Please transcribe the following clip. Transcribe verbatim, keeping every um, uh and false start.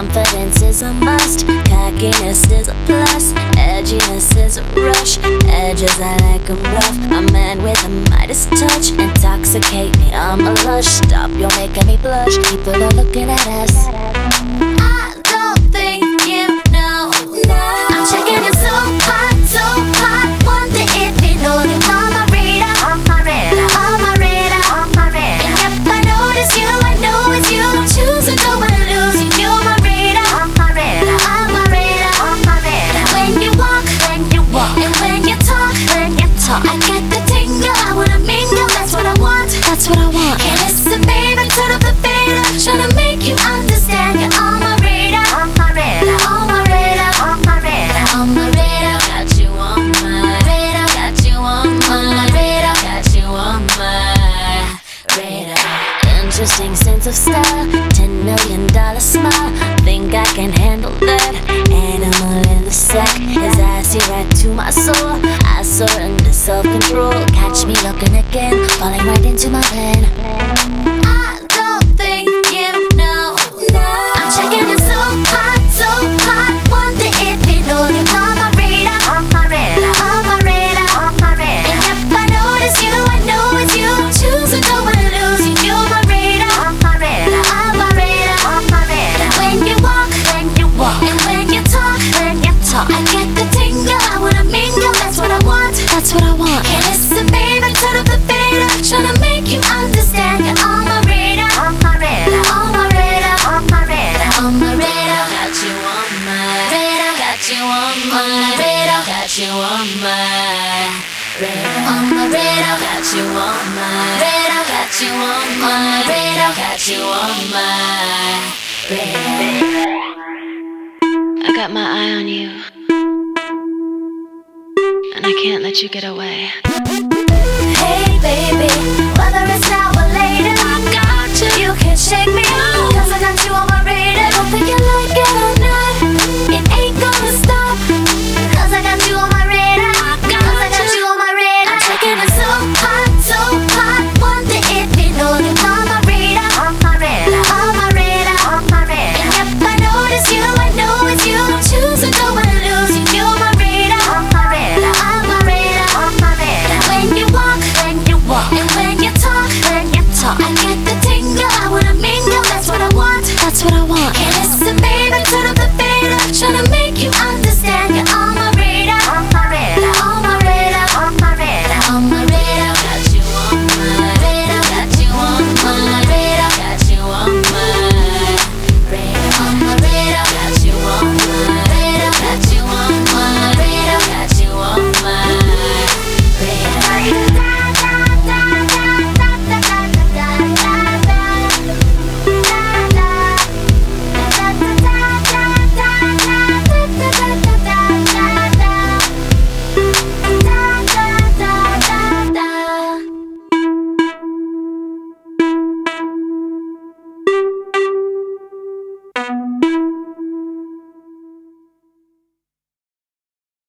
Confidence is a must, cockiness is a plus, edginess is a rush. Edges I like 'em rough, a man with a Midas touch. Intoxicate me, I'm a lush. Stop, you're making me blush. People are looking at us. I don't think you know. No. I'm checking it so hot, so hot. Wonder if you know that I'm a radar, on my radar, on my radar, on my radar. And if I notice you, I know it's you. Don't choose or don't wanna lose you. You're my radar, on my radar, on my radar, on my radar. When you walk, when you walk, and when you talk, when you talk, I get the tingle. I wanna mingle. That's what I want. That's what I want. And listen, baby, turn up the fader. Tryna make you understand. You're on my radar, on my radar, on my radar, on my radar, on my radar. Got you on my radar. Got you on my radar. Got you on my radar. Interesting sense of style, ten million dollar smile. Think I can handle that? Animal in the sack. His eyes see right to my soul. I surrender self-control. Catch me looking again, falling right into my plan. I don't think you know. No. I'm checking it so hot, so hot. Wonder if you know you're on my radar, on my radar, on my radar, on my radar. And if I notice you, I know it's you. Don't choose or don't wanna lose you. You're my radar, on my radar, on my radar, on my radar. When you walk, when you walk, and when you talk, when you talk, I get the tingle. I wanna mingle. That's what I want. That's what I want. And listen, baby, turn up the fader. Tryna make you understand. You're on my radar, on my radar, on my radar, on my radar, on my radar. Got you on my radar. Got you on my radar. Got you on my radar. On my radar. Got you on my radar. Got you on my radar. Got you on my radar. I got my eye on you, and I can't let you get away. Hey baby, whether it's now or later, I got you. You can't shake me out, 'cause I got you on my radar. Don't think you like it or not, it ain't gonna stop, 'cause I got you on my radar. Cause I got you on my radar. I'm checking it so hot, so hot. Wonder if you know you're on my radar, on my radar, on my radar, on my radar. And if I notice you, I know it's you. Don't choose or don't wanna lose you. You're my radar, on my radar, on my radar, on my radar. When you walk, when you walk, and when you talk, when you talk, I get the tingle. I wanna mingle. That's what I want. That's what I want. And listen, baby,